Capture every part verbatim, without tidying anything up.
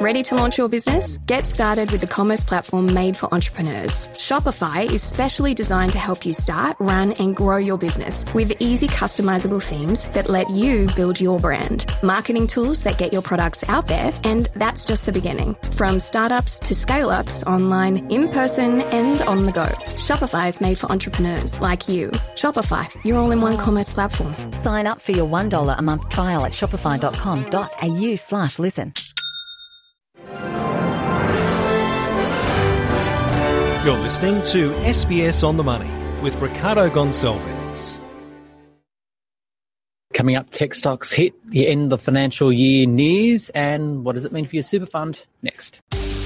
Ready to launch your business? Get started with the commerce platform made for entrepreneurs. Shopify is specially designed to help you start, run, and grow your business with easy customizable themes that let you build your brand, marketing tools that get your products out there, and that's just the beginning. From startups to scale-ups, online, in person, and on the go. Shopify is made for entrepreneurs like you. Shopify, your all-in-one commerce platform. Sign up for your one dollar a month trial at shopify.com.au slash listen. You're listening to S B S On The Money with Ricardo Gonçalves. Coming up, tech stocks hit, the end of the financial year nears, and what does it mean for your super fund? Next.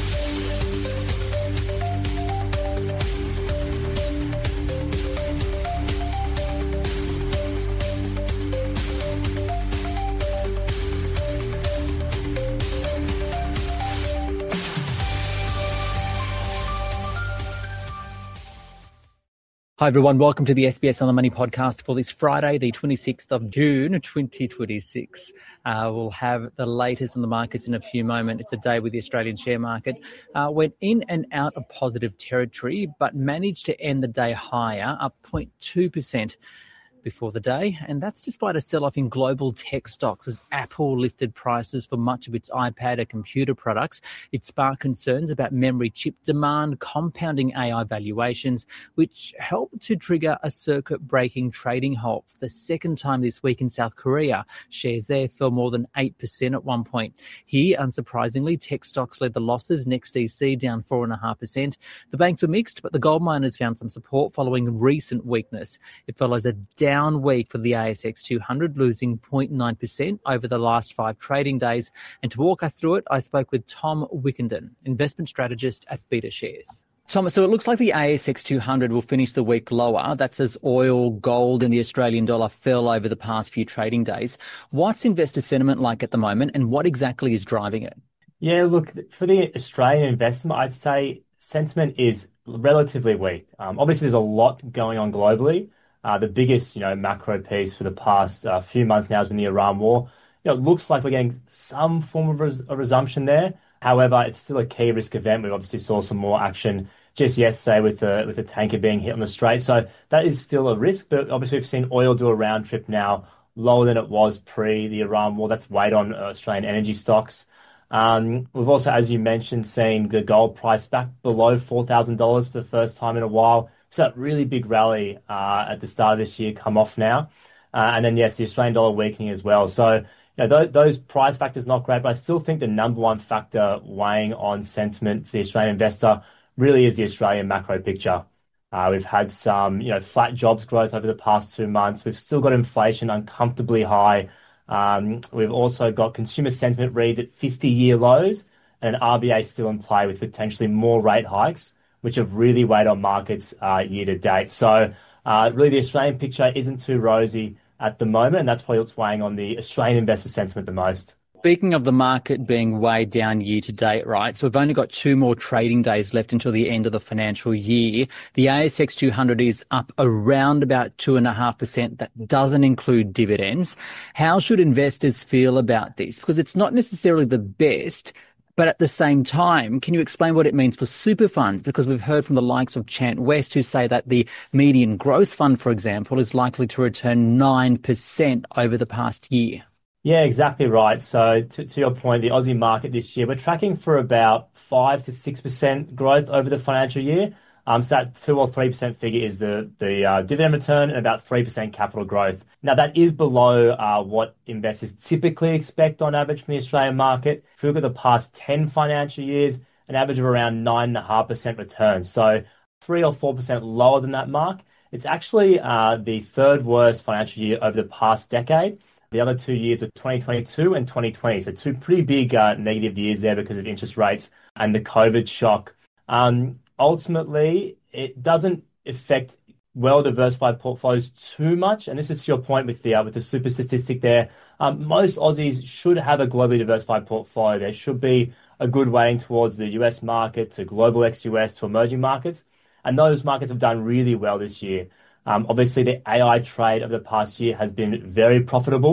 Hi everyone, welcome to the S B S On The Money podcast for this Friday, the twenty-sixth of June, twenty twenty-six. Uh, we'll have the latest in the markets in a few moments. It's a day with the Australian share market. Uh, went in and out of positive territory, but managed to end the day higher, up zero point two percent. Before the day, and that's despite a sell-off in global tech stocks as Apple lifted prices for much of its iPad and computer products. It sparked concerns about memory chip demand, compounding A I valuations, which helped to trigger a circuit-breaking trading halt for the second time this week in South Korea. Shares there fell more than eight percent at one point. Here, unsurprisingly, tech stocks led the losses, NextDC down four point five percent. The banks were mixed, but the gold miners found some support following recent weakness. It follows a down week for the A S X two hundred, losing zero point nine percent over the last five trading days. And to walk us through it, I spoke with Tom Wickenden, investment strategist at Beta Shares. Tom, so it looks like the A S X two hundred will finish the week lower. That's as oil, gold and the Australian dollar fell over the past few trading days. What's investor sentiment like at the moment, and what exactly is driving it? Yeah, look, for the Australian investment, I'd say sentiment is relatively weak. Um, obviously, there's a lot going on globally. Uh, the biggest, you know, macro piece for the past uh, few months now has been the Iran war. You know, it looks like we're getting some form of res- a resumption there. However, it's still a key risk event. We obviously saw some more action just yesterday with the with the tanker being hit on the strait. So that is still a risk. But obviously, we've seen oil do a round trip now, lower than it was pre the Iran war. That's weighed on Australian energy stocks. Um, we've also, as you mentioned, seen the gold price back below four thousand dollars for the first time in a while. So that really big rally uh, at the start of this year come off now. Uh, and then, yes, the Australian dollar weakening as well. So, you know, those, those price factors not great, but I still think the number one factor weighing on sentiment for the Australian investor really is the Australian macro picture. Uh, we've had some, you know, flat jobs growth over the past two months. We've still got inflation uncomfortably high. Um, we've also got consumer sentiment reads at fifty-year lows, and an R B A still in play with potentially more rate hikes, which have really weighed on markets uh, year to date. So uh, really the Australian picture isn't too rosy at the moment, and that's probably what's weighing on the Australian investor sentiment the most. Speaking of the market being weighed down year to date, right? So we've only got two more trading days left until the end of the financial year. The A S X two hundred is up around about two point five percent. That doesn't include dividends. How should investors feel about this? Because it's not necessarily the best, but at the same time, can you explain what it means for super funds? Because we've heard from the likes of Chant West who say that the median growth fund, for example, is likely to return nine percent over the past year. Yeah, exactly right. So to, to your point, the Aussie market this year, we're tracking for about five to six percent growth over the financial year. Um, so that two or three percent figure is the, the uh, dividend return, and about three percent capital growth. Now, that is below uh, what investors typically expect on average from the Australian market. If you look at the past ten financial years, an average of around nine point five percent return. So three or four percent lower than that mark. It's actually uh, the third worst financial year over the past decade. The other two years are twenty twenty-two and twenty twenty. So two pretty big uh, negative years there because of interest rates and the COVID shock. Um, ultimately, it doesn't affect well-diversified portfolios too much. And this is to your point with the uh, with the super statistic there. Um, most Aussies should have a globally diversified portfolio. There should be a good weighting towards the U S market, to global ex-U S, to emerging markets. And those markets have done really well this year. Um, obviously, the A I trade over the past year has been very profitable.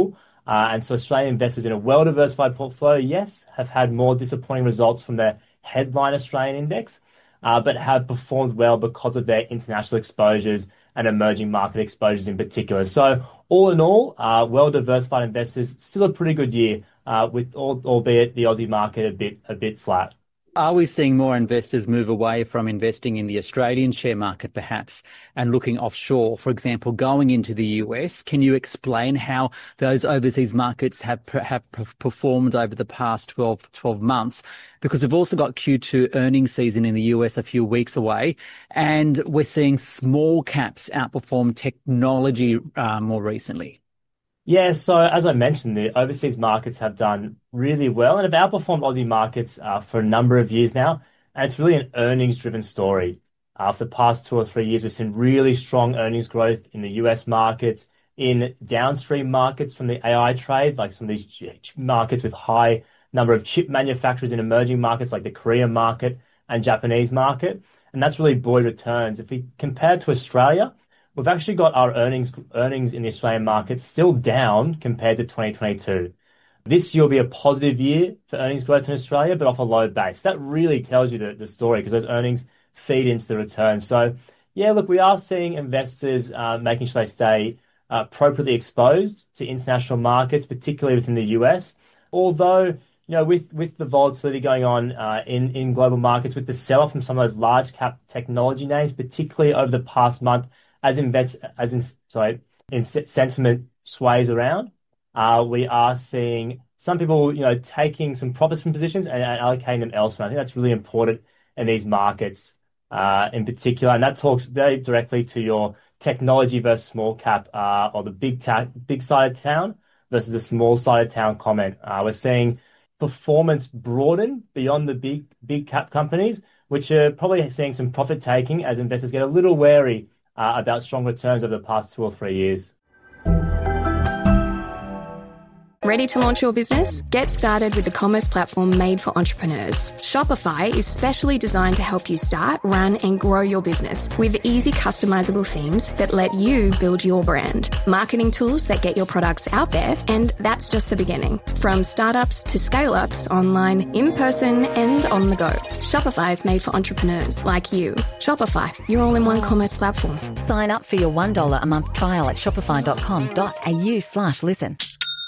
Uh, and so Australian investors in a well-diversified portfolio, yes, have had more disappointing results from their headline Australian index, uh, but have performed well because of their international exposures and emerging market exposures in particular. So all in all, uh, well-diversified investors, still a pretty good year, uh, with all, albeit the Aussie market a bit a bit flat. Are we seeing more investors move away from investing in the Australian share market, perhaps, and looking offshore, for example, going into the U S? Can you explain how those overseas markets have have performed over the past twelve, twelve months? Because we've also got Q two earnings season in the U S a few weeks away, and we're seeing small caps outperform technology uh, more recently. Yeah, so as I mentioned, the overseas markets have done really well and have outperformed Aussie markets uh, for a number of years now. And it's really an earnings-driven story. Uh, for the past two or three years, we've seen really strong earnings growth in the U S markets, in downstream markets from the A I trade, like some of these markets with high number of chip manufacturers in emerging markets like the Korean market and Japanese market. And that's really buoyed returns. If we compare to Australia, we've actually got our earnings earnings in the Australian market still down compared to twenty twenty-two. This year will be a positive year for earnings growth in Australia, but off a low base. That really tells you the, the story because those earnings feed into the returns. So, yeah, look, we are seeing investors uh, making sure they stay uh, appropriately exposed to international markets, particularly within the U S. Although, you know, with, with the volatility going on uh, in, in global markets, with the sell-off from some of those large cap technology names, particularly over the past month, as invest as in sorry, in sentiment sways around, uh, we are seeing some people, you know, taking some profits from positions and, and allocating them elsewhere. I think that's really important in these markets, uh, in particular, and that talks very directly to your technology versus small cap, uh, or the big ta- big side of town versus the small side of town comment. Uh, we're seeing performance broaden beyond the big big cap companies, which are probably seeing some profit taking as investors get a little wary Uh, about strong returns over the past two or three years. Ready to launch your business? Get started with the commerce platform made for entrepreneurs. Shopify is specially designed to help you start, run, and grow your business with easy customizable themes that let you build your brand. Marketing tools that get your products out there, and that's just the beginning. From startups to scale-ups, online, in person, and on the go. Shopify is made for entrepreneurs like you. Shopify, your all-in-one commerce platform. Sign up for your one dollar a month trial at shopify.com.au slash listen.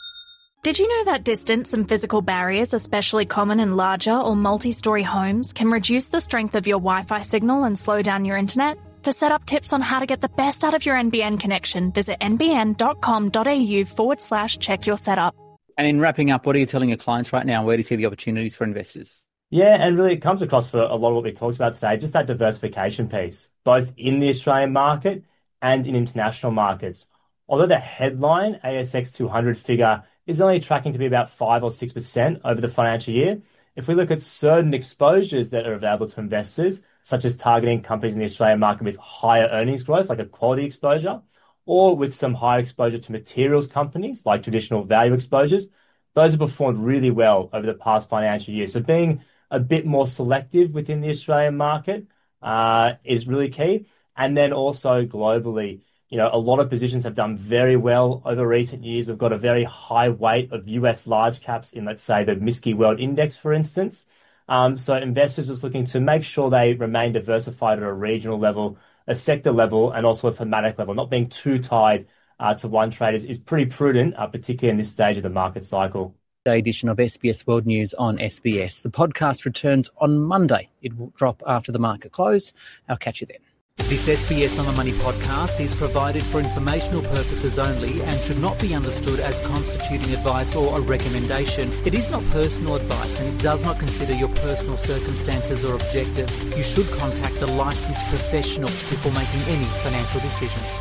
Did you know that distance and physical barriers, especially common in larger or multi-storey homes, can reduce the strength of your Wi-Fi signal and slow down your internet? For setup tips on how to get the best out of your N B N connection, visit nbn.com.au forward slash check your setup. And in wrapping up, what are you telling your clients right now? Where do you see the opportunities for investors? Yeah, and really it comes across for a lot of what we talked about today, just that diversification piece, both in the Australian market and in international markets. Although the headline A S X two hundred figure is only tracking to be about five or six percent over the financial year, if we look at certain exposures that are available to investors, such as targeting companies in the Australian market with higher earnings growth, like a quality exposure, or with some higher exposure to materials companies, like traditional value exposures, those have performed really well over the past financial year. So being a bit more selective within the Australian market uh, is really key. And then also globally, you know, a lot of positions have done very well over recent years. We've got a very high weight of U S large caps in, let's say, the M S C I World Index, for instance. Um, so investors are looking to make sure they remain diversified at a regional level, a sector level, and also a thematic level. Not being too tied uh, to one trade is, is pretty prudent, uh, particularly in this stage of the market cycle. Edition of S B S World News on S B S. The podcast returns on Monday. It will drop after the market close. I'll catch you then. This S B S On The Money podcast is provided for informational purposes only and should not be understood as constituting advice or a recommendation. It is not personal advice and it does not consider your personal circumstances or objectives. You should contact a licensed professional before making any financial decisions.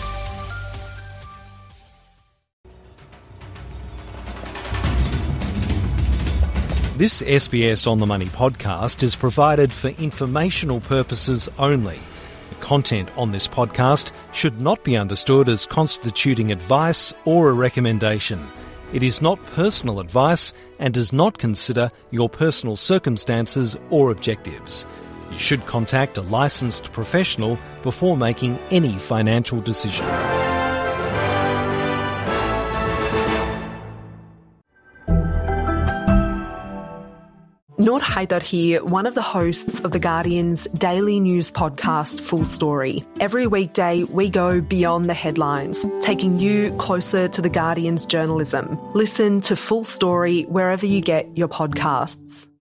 This S B S On The Money podcast is provided for informational purposes only. The content on this podcast should not be understood as constituting advice or a recommendation. It is not personal advice and does not consider your personal circumstances or objectives. You should contact a licensed professional before making any financial decision. Noor Haider here, one of the hosts of The Guardian's daily news podcast, Full Story. Every weekday, we go beyond the headlines, taking you closer to The Guardian's journalism. Listen to Full Story wherever you get your podcasts.